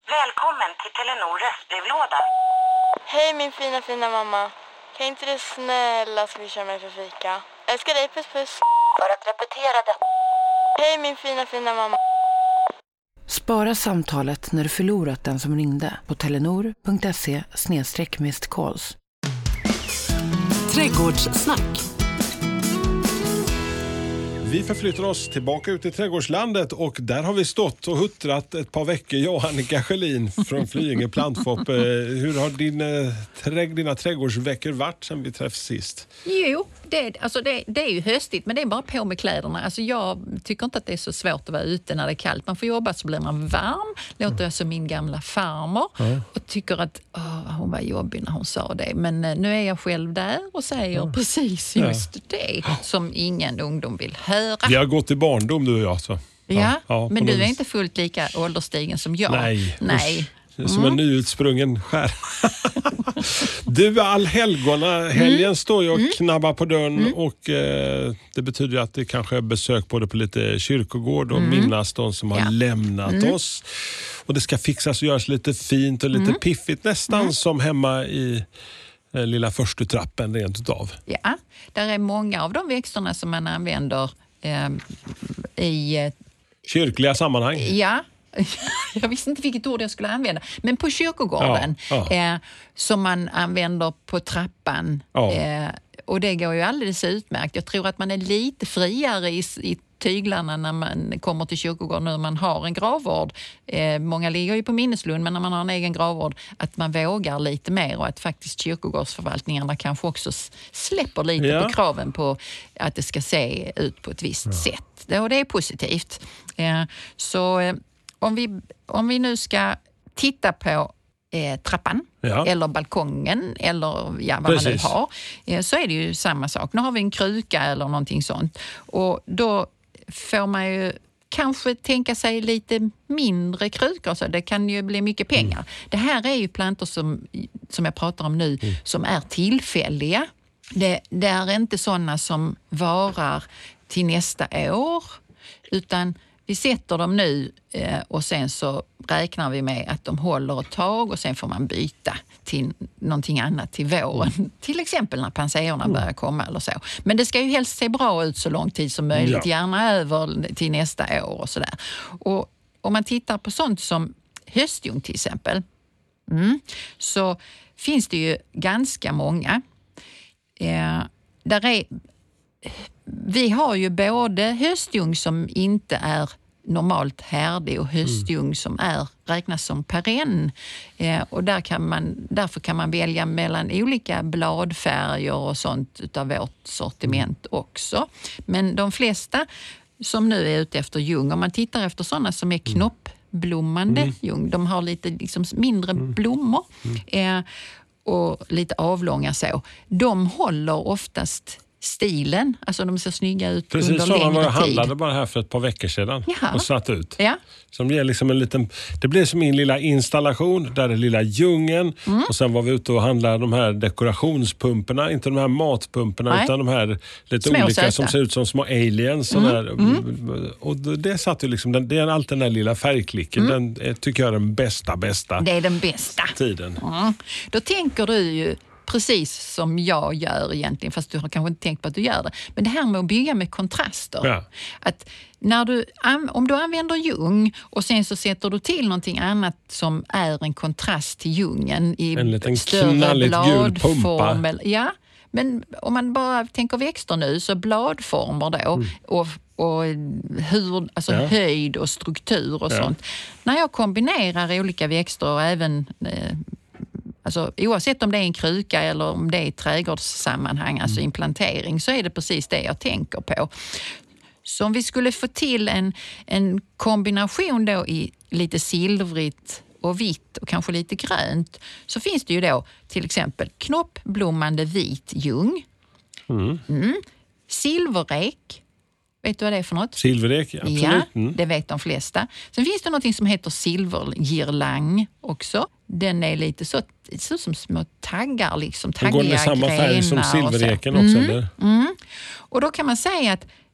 Välkommen till Telenor röstbrevlåda. Hej min fina mamma. Kan inte du snälla swisha mig för fika? Älskar dig, puss puss. För att repetera det. Hej min fina mamma. Spara samtalet när du förlorat den som ringde på telenor.se/missed-calls. Trädgårdssnack. Vi förflyttar oss tillbaka ut i trädgårdslandet och där har vi stått och huttrat ett par veckor. Jag och Annika Sjölin från Flyinge Plantfopp. Hur har dina trädgårdsveckor varit sedan vi träffades sist? Jo, det är ju höstigt, men det är bara på med kläderna. Alltså jag tycker inte att det är så svårt att vara ute när det är kallt. Man får jobba så blir man varm. Låter som min gamla farmor och tycker att hon var jobbig när hon sa det. Men nu är jag själv där och säger precis just det som ingen ungdom vill höra. Vi har gått i barndom, du och jag. Så. Ja, men du är inte fullt lika ålderstigen som jag. Nej. Som en nyutsprungen skär. Du, allhelgona-helgen står ju och knabbar på dörren och det betyder att det kanske är besök både på lite kyrkogård och minnas de som har lämnat oss. Och det ska fixas och göras lite fint och lite piffigt, nästan som hemma i lilla första trappen rent utav. Ja, där är många av de växterna som man använder i kyrkliga sammanhang. Ja. Jag visste inte vilket ord jag skulle använda. Men på kyrkogården som man använder på trappan. Och det går ju alldeles utmärkt. Jag tror att man är lite friare i tyglarna när man kommer till kyrkogården när man har en gravvård. Många ligger ju på minneslund, men när man har en egen gravvård att man vågar lite mer och att faktiskt kyrkogårdsförvaltningarna kanske också släpper lite på kraven på att det ska se ut på ett visst sätt. Och det är positivt. Så om vi nu ska titta på trappan eller balkongen eller vad man nu har, så är det ju samma sak. Nu har vi en kruka eller någonting sånt och då får man ju kanske tänka sig lite mindre krukor, så det kan ju bli mycket pengar. Det här är ju plantor som jag pratar om nu som är tillfälliga. Det är inte sådana som varar till nästa år, utan vi sätter dem nu och sen så räknar vi med att de håller ett tag och sen får man byta till någonting annat till våren. Till exempel när panserna börjar komma eller så. Men det ska ju helst se bra ut så lång tid som möjligt. Gärna över till nästa år och sådär. Och om man tittar på sånt som höstljung till exempel så finns det ju ganska många. Vi har ju både höstljung som inte är normalt härdig och höstljung som räknas som perenn. Och därför kan man välja mellan olika bladfärger och sånt utav vårt sortiment också. Men de flesta som nu är ute efter ljung, om man tittar efter sådana som är knoppblommande ljung, de har lite liksom mindre blommor och lite avlånga så. De håller oftast stilen, alltså de ser snygga ut under längre tid. Precis som jag handlade bara här för ett par veckor sedan och satt ut. Ja. Som ger liksom en liten, det blir som min lilla installation där är lilla djungeln och sen var vi ute och handlade de här dekorationspumporna, inte de här matpumporna utan de här lite små olika som ser ut som små aliens och det satt ju liksom, det är allt den där lilla färgklicken, den tycker jag är den bästa. Det är den bästa tiden. Då tänker du ju precis som jag gör egentligen, fast du har kanske inte tänkt på att du gör det. Men det här med att bygga med kontraster. Ja. Att om du använder ljung och sen så sätter du till någonting annat som är en kontrast till ljungen i en liten större bladform. Ja, men om man bara tänker växter nu så bladformer då och höjd och struktur och sånt. När jag kombinerar olika växter och även alltså, oavsett om det är en kruka eller om det är i trädgårdssammanhang, alltså en plantering, så är det precis det jag tänker på. Så om vi skulle få till en kombination då i lite silvrigt och vitt och kanske lite grönt, så finns det ju då till exempel knoppblommande vit ljung, silverrek. Vet du vad det är för något? Silverek, absolut. Ja, det vet de flesta. Sen finns det något som heter silvergirlang också. Den är lite så som små taggar, liksom taggiga grenar. Den går med samma färg som silvereken också, eller? Och då kan man säga att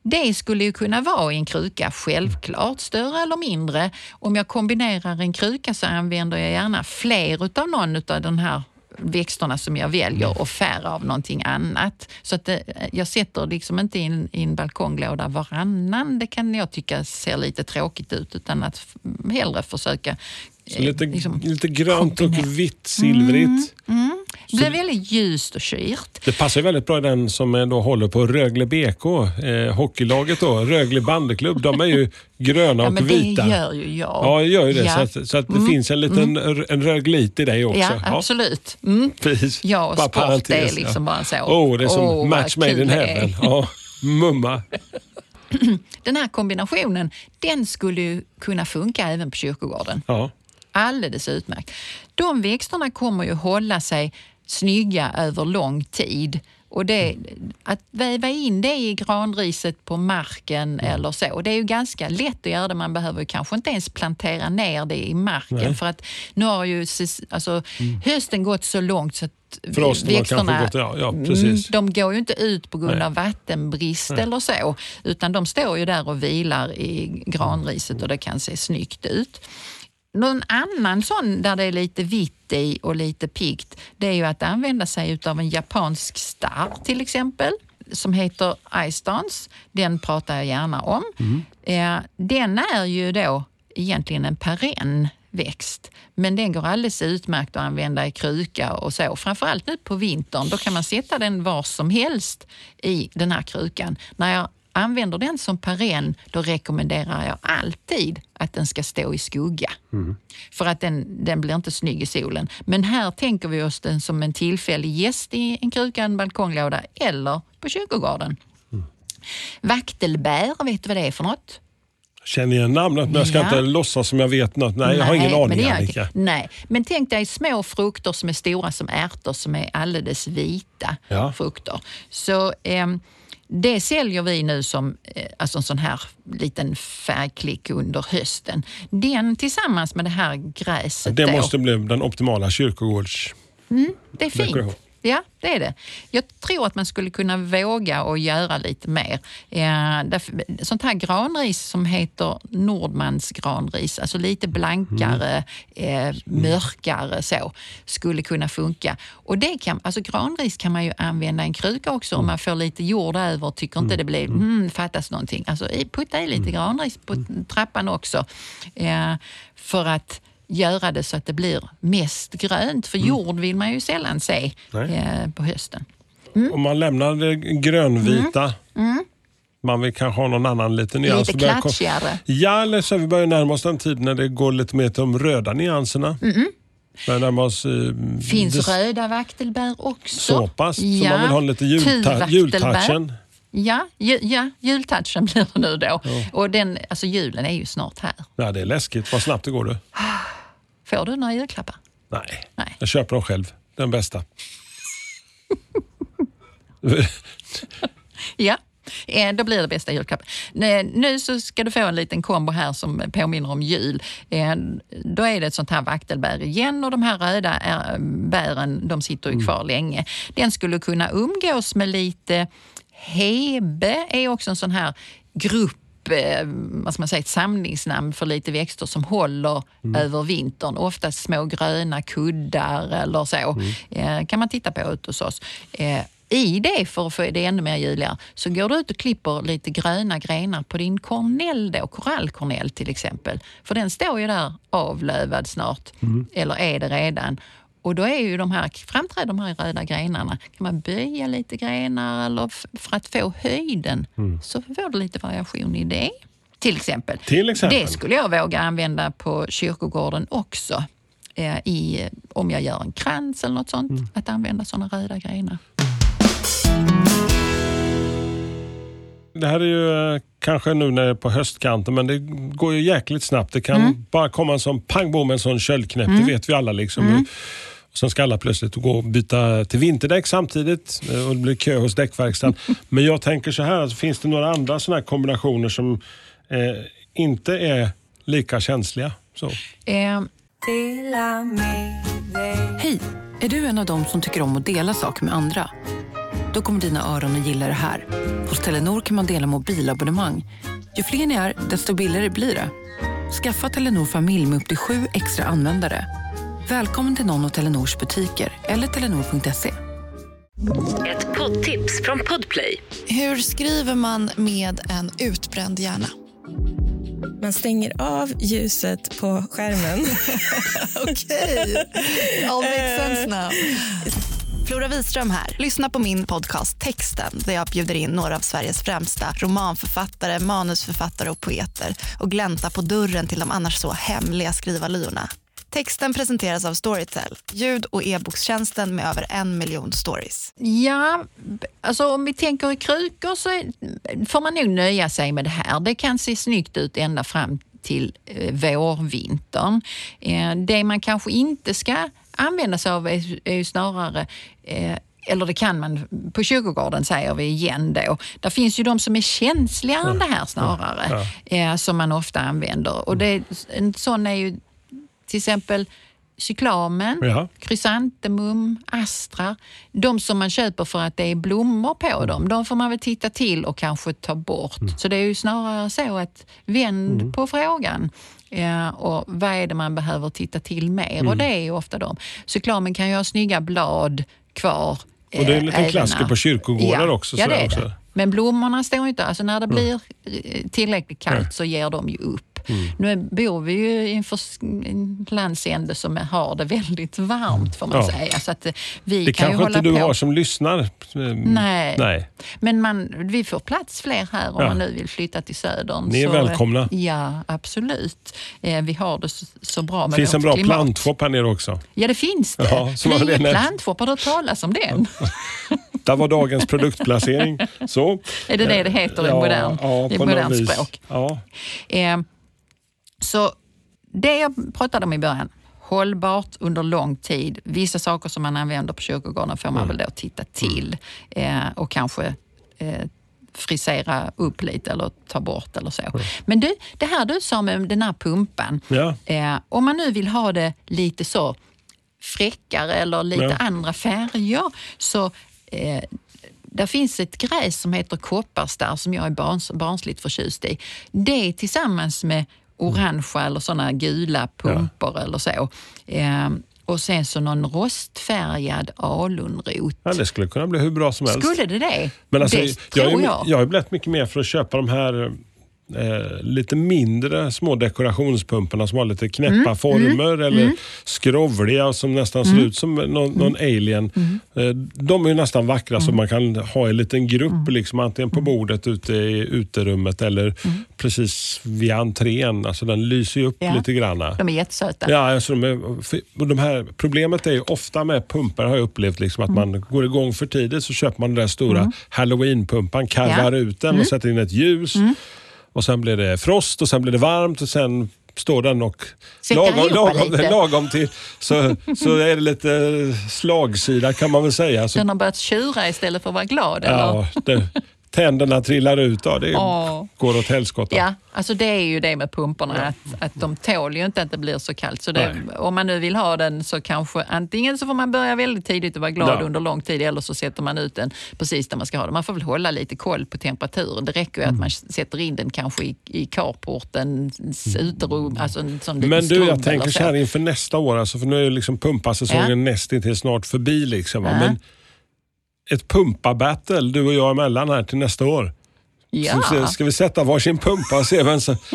Det skulle ju kunna vara i en kruka, självklart större eller mindre. Om jag kombinerar en kruka så använder jag gärna fler utav någon utav den här växterna som jag väljer och färre av någonting annat. Så att jag sätter liksom inte in i en balkonglåda varannan. Det kan jag tycka ser lite tråkigt ut, utan att hellre försöka så lite grönt och vitt, silvrigt. Det blir väldigt ljust och kyrt. Det passar väldigt bra i den som då håller på Rögle BK, hockeylaget då, Rögle bandeklubb. De är ju gröna och vita. Det gör ju jag. Ja, jag gör ju det. Ja. Så att det finns en liten en röglit i dig också. Ja, absolut. Precis. Ja, och sport parentes, är liksom bara så. Det är som match made in heaven. Ja, mumma. Den här kombinationen, den skulle ju kunna funka även på kyrkogården. Ja. Alldeles utmärkt. De växterna kommer ju hålla sig snygga över lång tid. Och att väva in det i granriset på marken eller så, det är ju ganska lätt att göra det. Man behöver ju kanske inte ens plantera ner det i marken. Nej. För att nu har ju hösten gått så långt så att växterna, de går ju inte ut på grund av vattenbrist eller så, utan de står ju där och vilar i granriset och det kan se snyggt ut. Någon annan sån där det är lite vitt i och lite piggt, det är ju att använda sig av en japansk star till exempel, som heter Ice Dance. Den pratar jag gärna om. Den är ju då egentligen en perenn växt, men den går alldeles utmärkt att använda i kruka och så. Framförallt nu på vintern, då kan man sätta den var som helst i den här krukan. När jag använder den som perenn, då rekommenderar jag alltid att den ska stå i skugga. För att den blir inte snygg i solen. Men här tänker vi oss den som en tillfällig gäst i en kruka, en balkonglåda eller på kyrkogården. Vaktelbär, vet du vad det är för något? Känner igen namnet, men jag ska inte låtsas som jag vet något. Nej, jag har ingen aning, Annika. Nej, men tänk dig små frukter som är stora som ärtor, som är alldeles vita frukter. Så det säljer vi nu som en sån här liten färgklick under hösten. Den tillsammans med det här gräset. Det måste bli den optimala kyrkogårds. Det är fint. Ja, det är det. Jag tror att man skulle kunna våga och göra lite mer. Sånt här granris som heter Nordmans granris, alltså lite blankare, mörkare så, skulle kunna funka. Och granris kan man ju använda i en kruka också om man får lite jord över och tycker inte det blir fattas någonting. Alltså putta i lite granris på trappan också. För att göra det så att det blir mest grönt. För jord vill man ju sällan se på hösten. Om man lämnar det grönvita, man vill kanske ha någon annan liten nyans. Lite klatschigare. Ja, eller så vi börjar närma oss den tid när det går lite mer till de röda nyanserna. Finns röda vaktelbär också. Så pass, så man vill ha lite jultouchen. Ja, jultouchen blir det nu då. Ja. Och julen är ju snart här. Ja, det är läskigt. Vad snabbt det går du. Får du några julklappar? Nej. Jag köper dem själv. Den bästa. Ja, då blir det bästa julklappen. Nu så ska du få en liten kombo här som påminner om jul. Då är det ett sånt här vaktelbär igen, och de här röda bären, de sitter ju kvar länge. Den skulle kunna umgås med lite hebe, är också en sån här grupp, ett samlingsnamn för lite växter som håller över vintern. Ofta små gröna kuddar eller så. Kan man titta på ut hos oss. I det, för att få det ännu mer juligare, så går du ut och klipper lite gröna grenar på din kornell då, korallkornell till exempel. För den står ju där avlövad snart, eller är det redan. Och då är ju framträder de här röda grenarna. Kan man böja lite grenar eller för att få höjden, så får du lite variation i det. Till exempel. Det skulle jag våga använda på kyrkogården också. Om jag gör en krans eller något sånt. Att använda sådana röda grenar. Det här är ju kanske nu när det är på höstkanten, men det går ju jäkligt snabbt. Det kan bara komma en sån pangbom, en sån köldknäpp. Det vet vi alla liksom. Och sen ska alla plötsligt gå och byta till vinterdäck samtidigt och det blir kö hos däckverkstan. Men jag tänker så här, alltså, finns det några andra såna här kombinationer som inte är lika känsliga? Så. Hej, är du en av dem som tycker om att dela saker med andra? Då kommer dina öron att gilla det här. Hos Telenor kan man dela mobilabonnemang. Ju fler ni är, desto billigare blir det. Skaffa Telenor familj med upp till 7 extra användare. Välkommen till någon av Telenors butiker eller telenor.se. Ett poddtips från Podplay. Hur skriver man med en utbränd hjärna? Man stänger av ljuset på skärmen. Okej. All makes sense now. Flora Wiström här. Lyssna på min podcast Texten där jag bjuder in några av Sveriges främsta romanförfattare, manusförfattare och poeter och glänta på dörren till de annars så hemliga skrivarlyorna. Texten presenteras av Storytel, ljud- och e-bokstjänsten med över 1 miljon stories. Ja, alltså om vi tänker i krukor så får man nog nöja sig med det här. Det kan se snyggt ut ända fram till vårvintern. Det man kanske inte ska använda sig av är ju snarare... eller det kan man på kyrkogården, säger vi igen då. Där finns ju de som är känsligare än det här snarare, som man ofta använder. Och en sån är ju till exempel cyklamen, krysantemum, astra. De som man köper för att det är blommor på dem, de får man väl titta till och kanske ta bort. Så det är ju snarare så att vänd på frågan. Och vad är det man behöver titta till mer? Och det är ju ofta de. Cyklamen kan ju ha snygga blad kvar. Och det är en liten klassiker på kyrkogårdar också. Ja, det är det. Men blommorna står inte. Alltså när det blir tillräckligt kallt så ger de ju upp. Nu bor vi ju i en landsände som har det väldigt varmt, får man säga. Så att vi det kan ju hålla på. Det kanske inte du har som lyssnar. Nej. Men vi får plats fler här om man nu vill flytta till södern. Ni är välkomna. Ja, absolut. Vi har det så bra med finns vårt en bra klimat. plantshop här nere också. Ja, det finns det. Ja, Frie plantshop, har du talas om den? Det var dagens produktplacering. Så. Är det heter i modern språk? Ja. Så det jag pratade om i början, hållbart under lång tid. Vissa saker som man använder på kyrkogården får man väl då titta till och kanske frisera upp lite eller ta bort eller så. Men det här du sa med den här pumpan, om man nu vill ha det lite så fräckare eller lite andra färger, så där finns ett gräs som heter kopparstar som jag är barnsligt förtjust i. Det tillsammans med orangea eller sådana gula pumpor eller så. Och sen så någon rostfärgad alunrot. Ja, det skulle kunna bli hur bra som helst. Skulle det? Men alltså, det tror jag. Jag har blivit mycket mer för att köpa de här lite mindre små dekorationspumparna som har lite knäppa former eller skrovliga och som nästan ser ut som någon alien. De är ju nästan vackra så man kan ha en liten grupp liksom, antingen på bordet ute i uterummet eller precis vid entrén. Alltså den lyser ju upp lite grann. De är jättesöta. Ja, alltså de här problemet är ju ofta med pumpar har jag upplevt liksom, att man går igång för tidigt så köper man den där stora Halloween-pumpan, karvar ut den och sätter in ett ljus. Och sen blir det frost och sen blir det varmt och sen står den och lagom till så är det lite slagsida kan man väl säga. Så, den har börjat tjura istället för att vara glad, ja, eller? Tänderna trillar ut då. Det går åt helskotta. Ja, alltså det är ju det med pumporna att de tål ju inte att det blir så kallt. Så om man nu vill ha den så kanske antingen så får man börja väldigt tidigt och vara glad under lång tid eller så sätter man ut den precis där man ska ha den. Man får väl hålla lite koll på temperaturen. Det räcker ju att man sätter in den kanske i carportens uterum. Alltså en sån liten men du, jag tänker så så här inför nästa år. Alltså, för nu är ju liksom pumpasäsongen nästintill snart förbi. Liksom, men ett pumpabattle, du och jag emellan här till nästa år. Ja. Så ska vi sätta varsin pumpa och se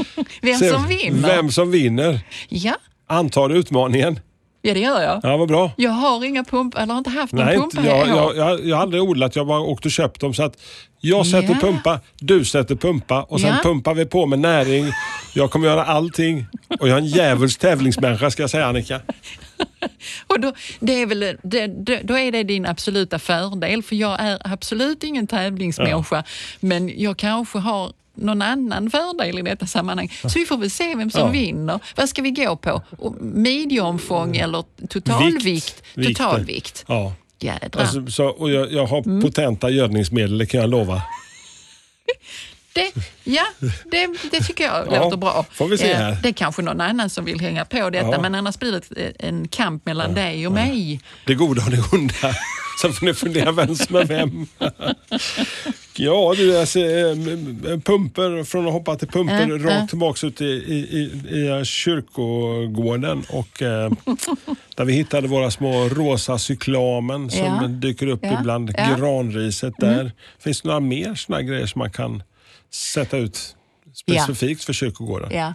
vem som vinner. Ja. Antar utmaningen. Ja, det gör jag. Ja, vad bra. Jag har inga pumpar, eller har inte haft någon pumpa. Jag har aldrig odlat, jag har bara åkt och köpt dem. Så att jag sätter pumpa, du sätter pumpa och sen pumpar vi på med näring. Jag kommer göra allting. Och jag är en djävuls tävlingsmänniska, ska jag säga, Annika. Och då är det din absoluta fördel, för jag är absolut ingen tävlingsmänniska, men jag kanske har någon annan fördel i detta sammanhang. Så vi får väl se vem som vinner. Vad ska vi gå på? Midjeomfång eller totalvikt? Totalvikt. Ja. Jädrar. Alltså, och jag har potenta gödningsmedel, det kan jag lova. Det tycker jag låter bra. Får vi se här. Det är kanske någon annan som vill hänga på detta, men annars blir det en kamp mellan dig och mig. Det goda och det onda. Så får ni fundera vem som är vem. Ja, du pumper, från att hoppa till pumper rakt tillbaka ut i kyrkogården och där vi hittade våra små rosa cyklamen som dyker upp ibland granriset där. Finns det några mer såna grejer som man kan sätta ut specifikt för kyrkogården? Ja,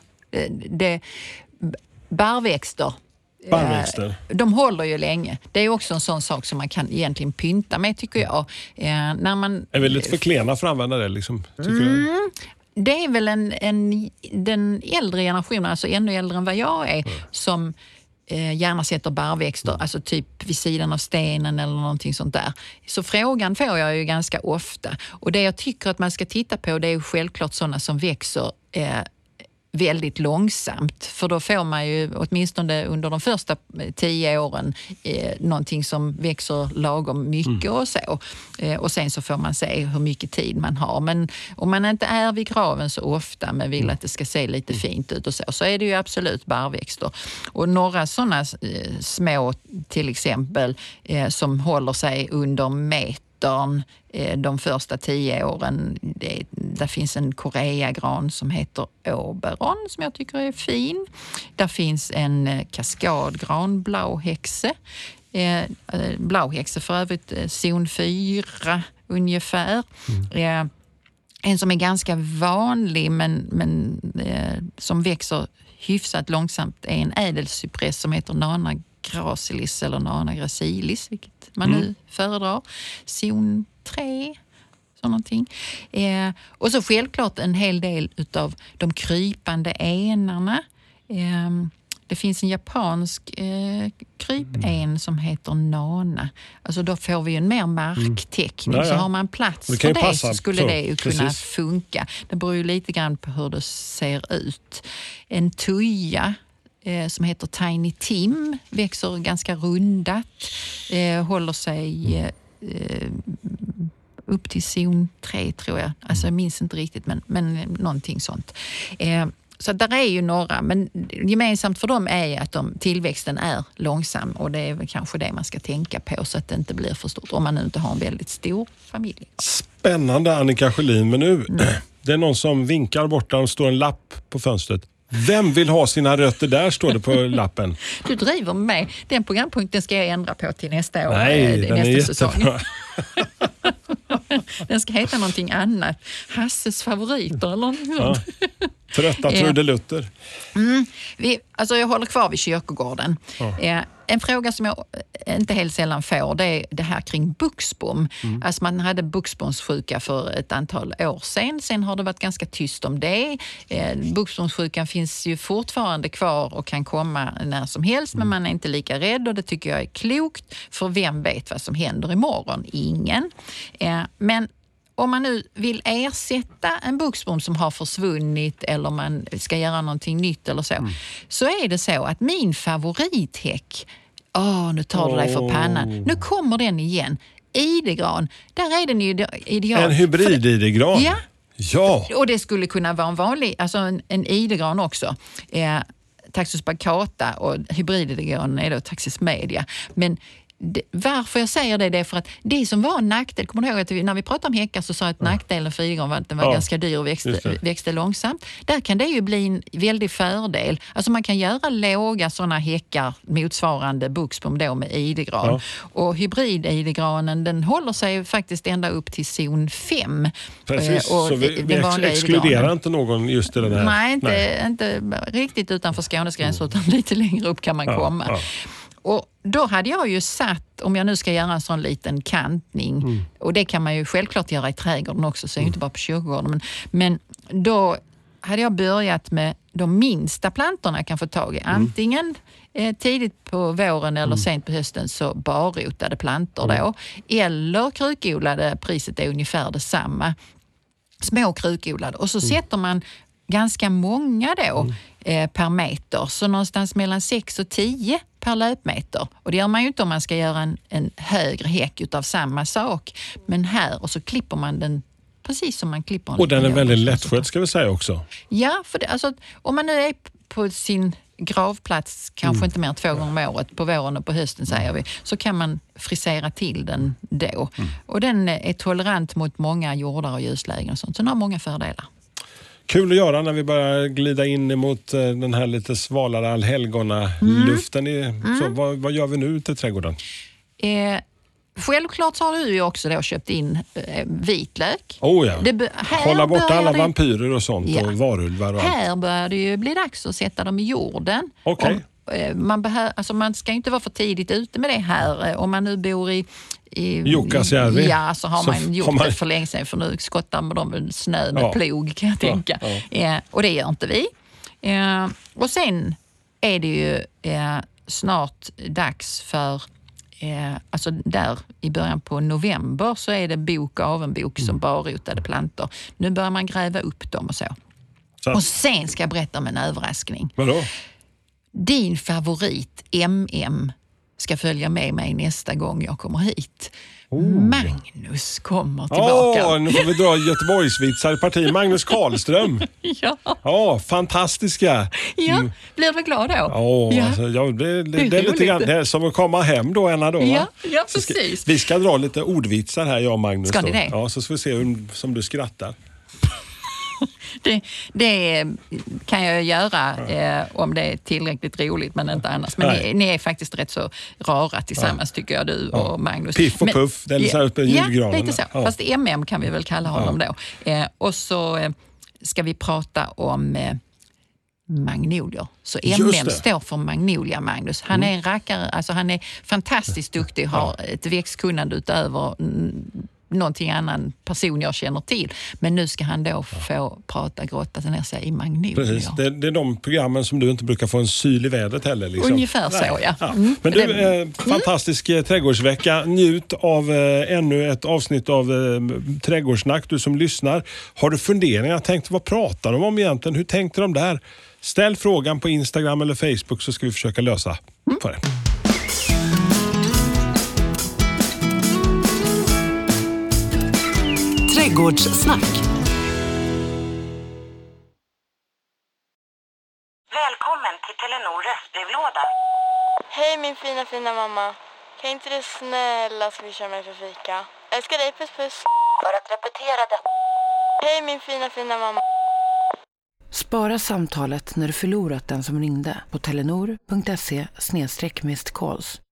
barrväxter. De håller ju länge. Det är också en sån sak som man kan egentligen pynta med, tycker jag. När man är väl lite för klena för att använda det, liksom, tycker jag. Det är väl den äldre generationen, alltså ännu äldre än vad jag är, som gärna sätter barrväxter, alltså typ vid sidan av stenen eller någonting sånt där. Så frågan får jag ju ganska ofta. Och det jag tycker att man ska titta på, det är ju självklart sådana som växer väldigt långsamt, för då får man ju åtminstone under de första 10 åren någonting som växer lagom mycket och så. Och sen så får man se hur mycket tid man har. Men om man inte är vid graven så ofta men vill att det ska se lite fint ut och så är det ju absolut barrväxter. Och några sådana små till exempel som håller sig under meter de första 10 åren. Där finns en koreagran som heter Oberon som jag tycker är fin. Där finns en kaskadgran, blauhäxe. Blauhäxe för övrigt zon 4 ungefär. En som är ganska vanlig men som växer hyfsat långsamt är en ädelcypress som heter Nana gracilis eller Nana gracilis, vilket man nu föredrar. Zon 3, så någonting. Och så självklart en hel del utav de krypande enarna. Det finns en japansk krypen som heter Nana. Alltså då får vi en mer marktäckning. Så har man plats för det så skulle det ju kunna funka. Det beror ju lite grann på hur det ser ut. En tuja som heter Tiny Tim växer ganska rundat. Håller sig upp till zon 3 tror jag. Alltså jag minns inte riktigt men någonting sånt. Så där är ju några, men gemensamt för dem är att tillväxten är långsam och det är väl kanske det man ska tänka på så att det inte blir för stort om man nu inte har en väldigt stor familj. Spännande, Annika Sjölin, men nu det är någon som vinkar borta och står en lapp på fönstret. Vem vill ha sina rötter där, står det på lappen. Du driver med mig. Den programpunkten ska jag ändra på till nästa år. Nej, den är jättebra. Den ska heta någonting annat. Hasses favoriter eller något sånt. Trötta trudelutter. Alltså jag håller kvar vid kyrkogården. En fråga som jag inte helt sällan får, det är det här kring buxbom. Alltså man hade buxbomssjuka för ett antal år sedan. Sen har det varit ganska tyst om det. Buxbomssjukan finns ju fortfarande kvar och kan komma när som helst, men man är inte lika rädd och det tycker jag är klokt. För vem vet vad som händer imorgon? Ingen. Men om man nu vill ersätta en buxbom som har försvunnit eller man ska göra någonting nytt eller så är det så att min favorithäck, nu tar du dig för pannan. Nu kommer den igen. Idegran, där är den ju ideal. En hybrid-idegran? Ja. Och det skulle kunna vara en vanlig, alltså en idegran också. Taxus baccata och hybrid-idegranen är då Taxus media. Men varför jag säger det är för att det som var en nackdel, kommer du ihåg att när vi pratade om häckar så sa jag att nackdelen för idegran var att den var ganska dyr och växte långsamt. Där kan det ju bli en väldig fördel. Alltså man kan göra låga sådana häckar motsvarande buxbom då med idegran. Och hybrid-idegranen den håller sig faktiskt ända upp till zon 5. Precis, så vi exkluderar inte någon just i den här. Nej, inte riktigt utanför Skånes gränser utan lite längre upp kan man komma. Och då hade jag ju satt, om jag nu ska göra en sån liten kantning, och det kan man ju självklart göra i trädgården också, så inte bara på kyrkogården, men då hade jag börjat med de minsta plantorna jag kan få tag i. Antingen tidigt på våren eller sent på hösten så barrotade plantor då, eller krukodlade, priset är ungefär detsamma. Små krukodlade. Och så sätter man ganska många då per meter. Så någonstans mellan 6 och 10 per löpmeter. Och det gör man ju inte om man ska göra en högre häck utav samma sak. Men här, och så klipper man den precis som man klipper en Och den är liten väldigt yoghurt. lättskött ska vi säga också. Ja, för det, alltså, om man nu är på sin gravplats kanske inte mer än 2 gånger om året, på våren och på hösten säger vi, så kan man frisera till den då. Och den är tolerant mot många jordar och ljuslägen och sånt, så den har många fördelar. Kul att göra när vi börjar glida in mot den här lite svalare allhelgona-luften. Så vad gör vi nu till trädgården? Självklart så har du ju också då köpt in vitlök. Oh ja, hålla borta alla vampyrer och sånt och varulvar och allt. Här börjar det ju bli dags att sätta dem i jorden. Okej. Man ska ju inte vara för tidigt ute med det här. Om man nu bor i Jukkasjärvi. Ja, så har man gjort det för länge sedan, för nu skottar man dem snö med plog kan jag tänka. Och det gör inte vi. Och sen är det ju snart dags för alltså där i början på november så är det bok och avenbok som barrotade plantor. Nu börjar man gräva upp dem och så. Och sen ska jag berätta om en överraskning. Vadå? Din favorit MM ska följa med mig nästa gång jag kommer hit. Magnus kommer tillbaka. Nu får vi dra Göteborgsvitsar i parti. Magnus Karlström. Ja, fantastiska. Ja, blir du glad då? Alltså, det är lite grann det är som att komma hem då ena då. Ja, precis. Vi ska dra lite ordvitsar här, jag och Magnus. Ska ni det? Ja, så ska vi se som du skrattar. Det kan jag göra om det är tillräckligt roligt, men inte annars. Men ni är faktiskt rätt så rara tillsammans tycker jag, du och Magnus. Piff och puff, det är lite så här uppe i julgranen. Ja, lite så. Fast MM kan vi väl kalla honom då. Och så ska vi prata om magnolier. Så MM står för Magnolia Magnus. Han är en rackare, alltså han är fantastiskt duktig, har ett växtkunnande utöver någonting annan person jag känner till. Men nu ska han då få prata grotta ner sig i magnolier. Precis, det är de programmen som du inte brukar få en syl i vädret heller. Liksom. Ungefär så, ja. Men du, fantastisk trädgårdsvecka. Njut av ännu ett avsnitt av Trädgårdssnack, du som lyssnar. Har du funderingar? Tänkt, vad pratar de om egentligen? Hur tänkte de där? Ställ frågan på Instagram eller Facebook så ska vi försöka lösa på det. Trädgårdssnack. Välkommen till Telenor röstbrevlåda. Hej min fina mamma. Kan inte du snälla swisha mig för fika? Älskar dig, puss puss. För att repetera det. Hej min fina mamma. Spara samtalet när du förlorat den som ringde på telenor.se/missed calls.